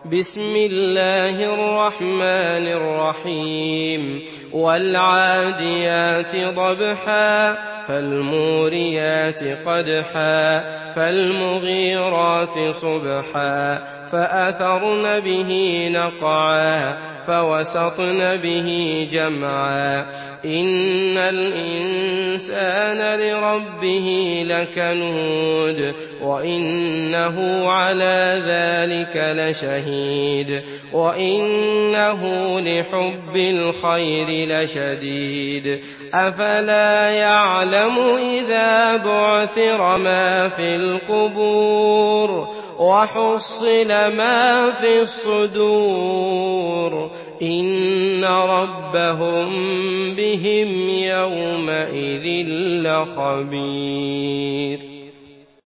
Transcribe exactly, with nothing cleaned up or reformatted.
بسم الله الرحمن الرحيم والعاديات ضبحا فالموريات قدحا فالمغيرات صبحا فأثرن به نقعا فوسطن به جمعا إن الإنسان لربه لكنود وإنه على ذلك لشهيد وإنه لحب الخير لشديد أفلا يعلم إذا بعثر ما في القبور وحصل ما في الصدور إن ربهم بهم يومئذ لخبير.